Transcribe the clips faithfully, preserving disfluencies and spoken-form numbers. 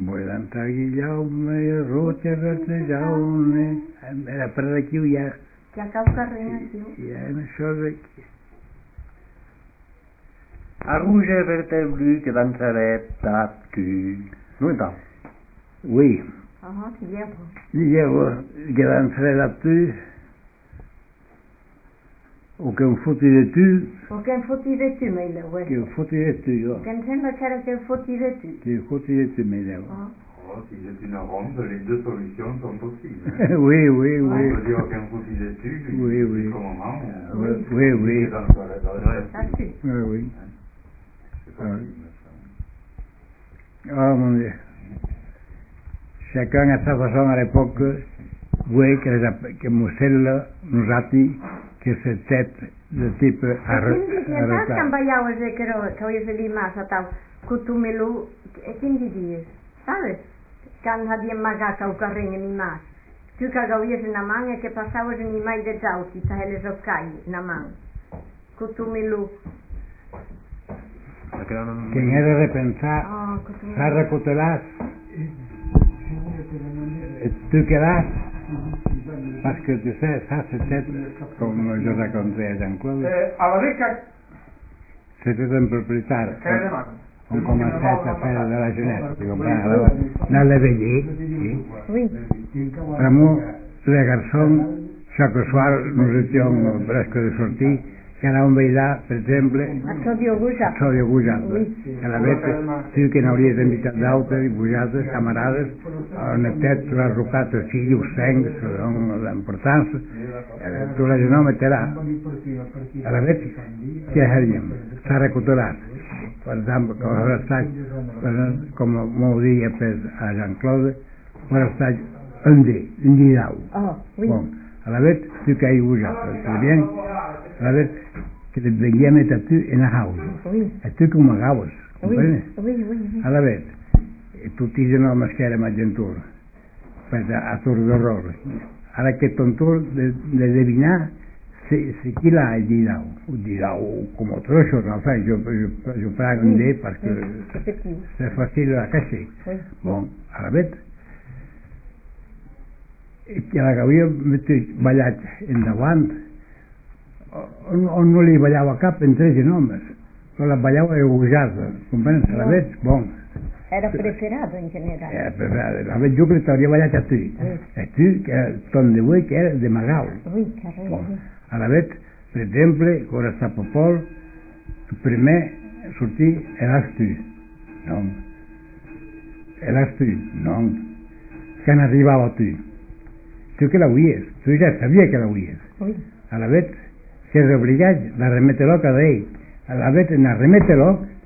Vull entrar Guillaume, Rocha, Ratejaume... Era per d'aquí ja... Ja cau carrer aquí. Ja en això d'aquí. A rouge verte bleu que dansaret tu. No est pas. Oui. Ah, c'est bien. Llevo que dansaret a tu. O que em foti de tu. O que em foti de tu, mai leu. Que em foti de tu, jo. Que em sembla que era que em foti de tu. Que em foti de tu, mai leu. Oh, si c'est une ronde, les deux solutions sont possibles. Oui, oui, oui. On peut dire qu'un foutu dessus, Oui, oui. jusqu'au moment où... Oui, oui, oui. Dans le toilette, dans le toilette. Ça suit. Oui, oui. C'est possible, ça. Oh mon Dieu. Chacun à sa façon à l'époque, oui, que, les, que Mosella nous a dit que c'était de type arrêté. E quindi che baiava che che io se rimasa tal cutumelu e quindi dies, sabes? Quand havia magaca o carrinho ni mais. Tu que gavies na mão e que passavas ni mais de jauti, ta eles o cai na mão. Cutumelu. Quem era repensar, Sarra Cotelás, tu quedas, parce que tu sais, ça c'était, comme je racontais à Jean-Claude, c'était un peu plus tard. On commençait à faire de la jeunesse, tu comprends? Alors, dans les veillées, oui. Vraiment, les garçons, chaque soir, nous étions presque de sortie, cada un veïa, per exemple, a Sodio Gujat. Sodio Gujat. A la vez, tu que n'hauries d'invitar d'altres, vosaltres, camarades, on était la rocata, si us sengs, l'importància, tu la gent me terà. A la vez, què haríem? S'ha recuperat. Per exemple, com ha estat, com m'ho diria a Jean-Claude, ha estat un dia, un dia d'au. Oh, oui. Bon, a la vez, tu que hay Gujat, ¿está bien? A la vez, que te veníem a tu en la house. Oui. A tu com m'agaues, comprendes? Oui, oui, oui. A la vez, tu tens un home que era maggentur, pues a tur d'horror. Ara que tontur de, de devinar si, si qui l'ha dirau. Ho dirau com otro això, no fa, jo, jo, jo prago en dir perquè és fàcil a caixer. Bon, a la vez, que la que havia ballat endavant, on, on no li ballava cap en tres homes, però la ballava eugujada, comprens? A la vez, bon. Era preferado en general. Era preferado. A la vez jo crec que t'hauria ballat a tu. Sí. A tu, que era ton de güey, que era de Magau. Oui, carrer. Bon. A la vez, per exemple, quan està Popol, el primer a sortir eras tu. No. Eras tu. No. Que n'arribava tu. Tu que la huies. Tu ja sabia que la huies. Oui. A la vez, que és obligat de remetre-lo cada ell. A la vez, en remetre-lo,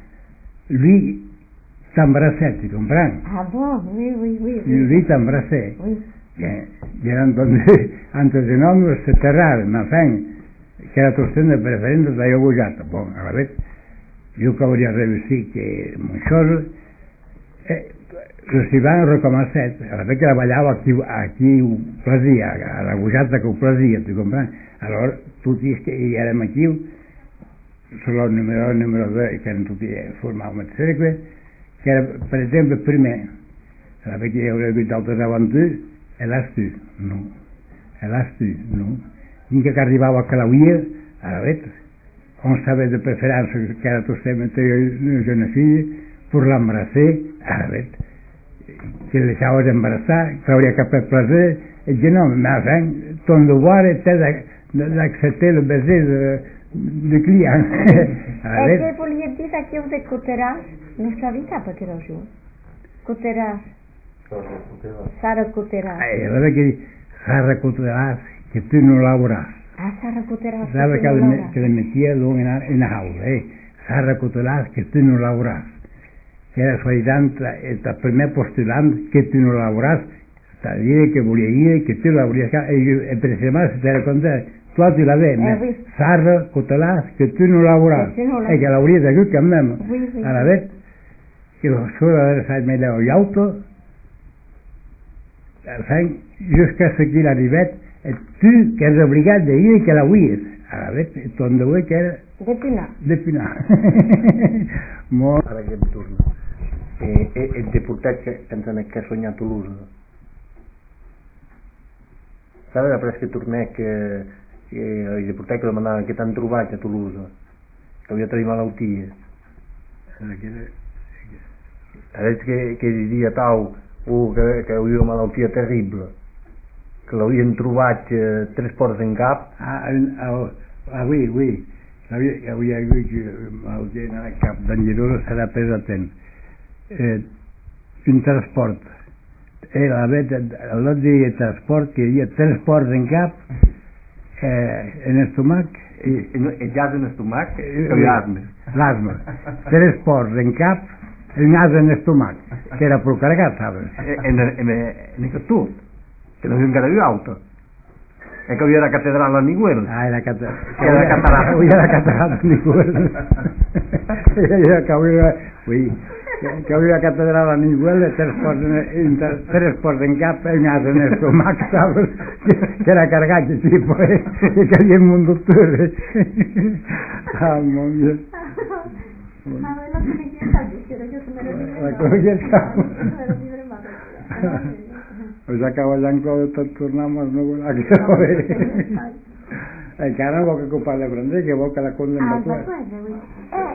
lui t'embrassait, tu comprends? Ah bon, oui, oui, oui. oui. Lui t'embrassait. Oui. Y eran donde, antes de nombres se terraron, en fin, que era cuestión de preferentes de yo Gujata. Bon, a la vez, yo que hauria revestit que Monxós, eh, si van recomençar, a la vez que la ballava aquí, aquí ho plesia, a la Gujata que ho plesia, tu comprens? Aleshores, tu dius que hi érem aquí, solo el número el número dos, que eren tutti formàvem el cercle, que era, per exemple, primer, a la vez que hi hauria hagut d'altres avant tu, eras tu, no. Eras tu, no. I que arribava a Calauia, a la vez, on savait de preferència que era tu sempre una jeune fille, per l'embrasser, a la vez, que le deixaves embarassar, que hauria cap de placer, et que no, mais enfin, ton devoir était d'accepter le baiser de, de client. E què volia dir aquí de Coteràs? No sabia cap que era això. Coteràs. Sara Coteràs. Eh, la que Sara Coteràs, que tu no l'hauràs. Ah, Sara Coteràs, que tu no l'hauràs. Que le metia luego en, en la jaula, eh. Sara Coteràs, que tu no l'hauràs. Que era solidant, el primer postulant, que tu no l'hauràs, dir que volia dir que tu l'hauries... E per exemple, si te la conté, tu tu la ve, eh, Sara Cotelàs, que tu no l'hauràs. E que l'hauries d'hagut quand même. Oui, oui. A la vez, que solo haver me leu i auto, enfin, jusqu'à ce qu'il arribait, et tu, que és obligat de dir que l'hauries. A la vez, ton de que era... De pinar. De pinar. Molt... Ara aquest turno. e, e, e de portar que pensant que ha sognat Toulouse. Sabe après que tornè que, que de portar que demanaven que t'han trobat a Toulouse, que havia tret malalties. Adesso che, che diria tau oh, che, che aveva una malaltia terrible, que l'havien trobat eh, tres ports en cap. Ah, ah, ah oui, oui. Havia, havia hagut malaltia en el cap. D'en Lledó serà pres atent. Eh, un transport. Era la vet, l'altre dia transport, que hi havia tres ports en cap, eh, en estomac, i, i ja en estomac, eh, l'asma. L'asma. Tres ports en cap, el nas en estomac, que era prou carregat, sabes? En, en, en aquest tot, que no havia encara viu auto. E que havia la catedral a Niguel. Ah, era catedral. Que era catarata. Havia la catedral a Niguel. Que havia, ui, que havia la catedral a Niguel, tres ports en, tres ports en cap, el nas en estomac, sabes? Que era carregat, sí, pues, que havia un doctor. Ah, mon Dieu. Abuelo tiene que estar, pero yo se me lo digo. La colla pues acaba llanco de tot tornamos no vol aquí encara vol que ocupar de prendre que vol que la condemna. Ah,